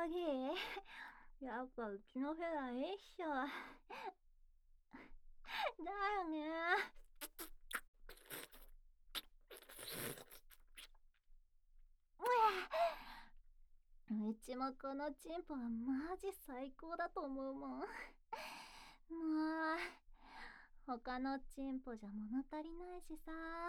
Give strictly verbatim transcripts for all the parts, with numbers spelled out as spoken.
コーヒーやっぱうちのフェラいいっしょ。だよね。うちもこのチンポはマジ最高だと思うもん。もう他のチンポじゃ物足りないしさ。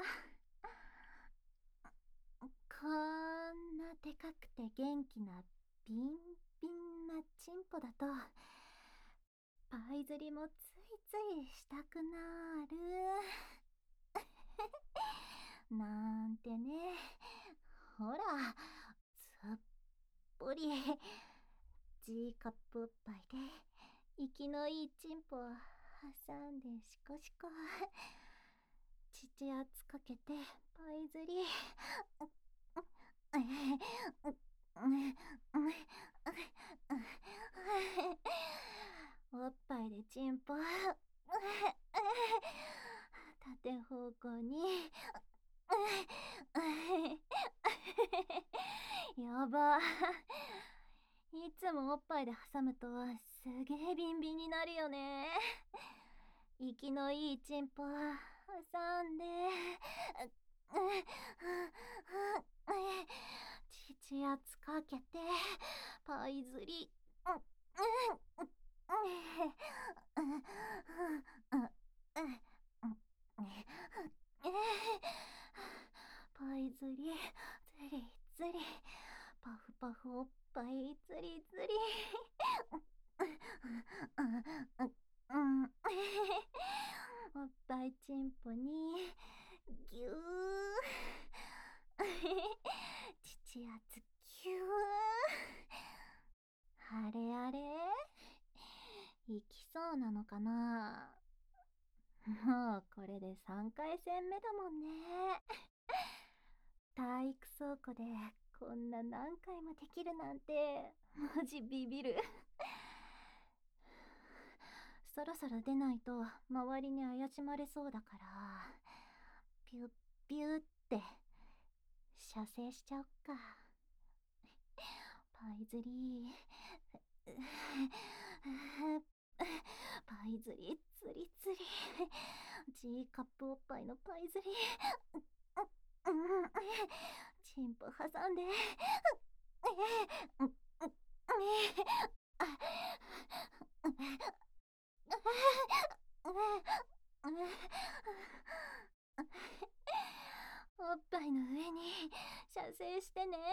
こんなでかくて元気なビンビンなチンポだとパイ釣りもついついしたくなるなんてね。ほらすっぽり G カップおっぱいで息のいいチンポを挟んでシコシコ乳圧かけてパイ釣りおっぱいでチンポ縦方向にやばいつもおっぱいで挟むとすげえビンビンになるよね。息のいいチンポ挟んで乳圧かけてパイ釣りパイ釣り釣り釣りパフパフおっぱい釣り釣りおっぱいチンポにぎゅー乳圧ぎゅーあれあれ行きそうなのかな。もうこれでさんかい戦目だもんね。体育倉庫でこんな何回もできるなんてマジビビる。そろそろ出ないと周りに怪しまれそうだからピュッピュッって射精しちゃおっか。パイ釣りパイ釣り釣り釣り G カップおっぱいのパイ釣りチンポ挟んでおっぱいの上に射精してね。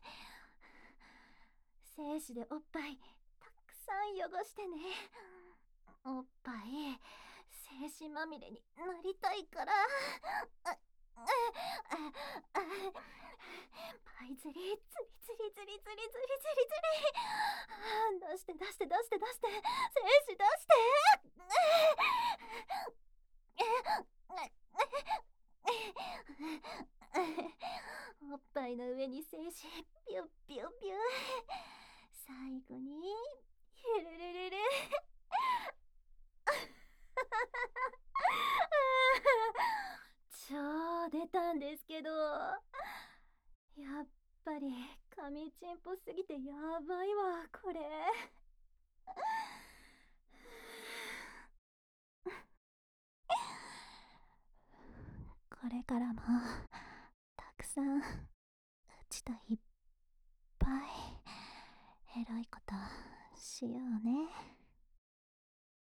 精子でおっぱいたくさん汚してね。おっぱい精子まみれになりたいから。パイ釣り釣り釣り釣り釣り釣り釣り釣り出して出して出して出して精子出しておっぱいの上に精子ピュッピュッピュッ最後にゆるるるる超出たんですけど、やっぱり神チンポすぎてやばいわこれ。これからもたくさんうちといっぱいエロいことしようね。